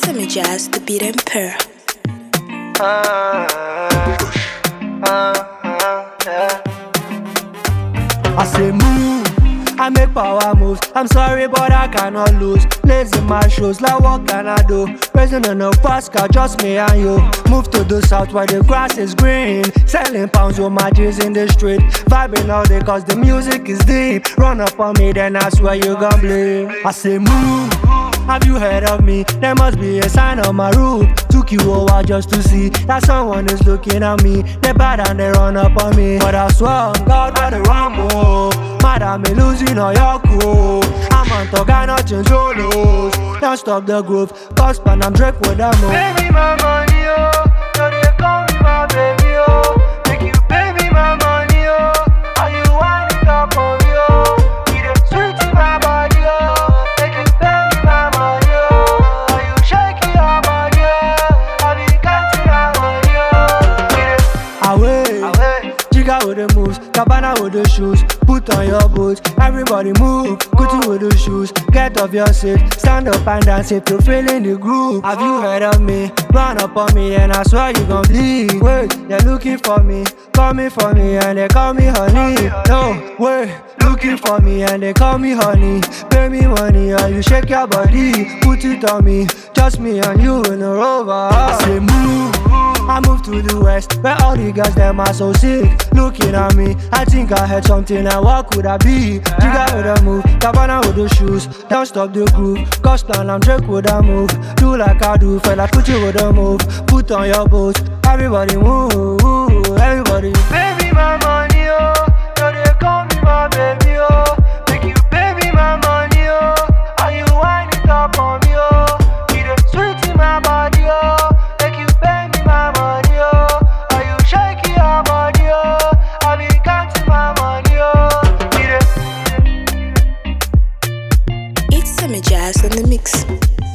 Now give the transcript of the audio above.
Semi Jazz, the beat emperor. I say move, I make power moves. I'm sorry, but I cannot lose. Lazy my shoes, like what can I do? Raising on a fast car, just me and you. Move to the south where the grass is green. Selling pounds with my G's in the street. Vibing all day cause the music is deep. Run up on me, then I swear you gon' bleed. I say move, have you heard of me? There must be a sign on my roof. Took you a while just to see that someone is looking at me. They bad and they run up on me, but I swear on God, what the wrong move. Madam, me losing all your cool. I'm on top, I not change your lose. Don't stop the groove, cause when I'm Drake with a move. Baby, my money, oh. So they call me my baby, oh. Make you pay me my money, oh. Are you winding up on me, oh? You the sweet in my body, oh. Make you pay me my money, oh. Are you shaking your body, oh? I be counting my money, oh. Away, Jigga with the moves, Cabana with the shoes. Put on your boots, everybody move. Gucci with the shoes, get off your seat. Stand up and dance if you're feeling the groove. Have you heard of me? Run up on me and I swear you gon' bleed. Wait, they're looking for me, coming for me and they call me honey. No, wait, looking for me and they call me honey. Pay me money or you shake your body. Put it on me, just me and you in a rover. I say move, I move to the west, where all the girls them are so sick. Looking at me, I think I heard something, and what could I be? Jigga with a move, Cabana with the shoes. Don't stop the groove, cause plan I'm Drake with a move. Do like I do, fella, put you with a move. Put on your boots, everybody move, everybody. Baby, my money, oh. So they call me my baby, oh. Make you pay me my money, oh. Are you winding up on me, oh? You the sweet in my body, oh. Make you pay me my money, oh. Are you shaking your body, oh? I be counting my money, oh. It's Semi Jazz on the mix.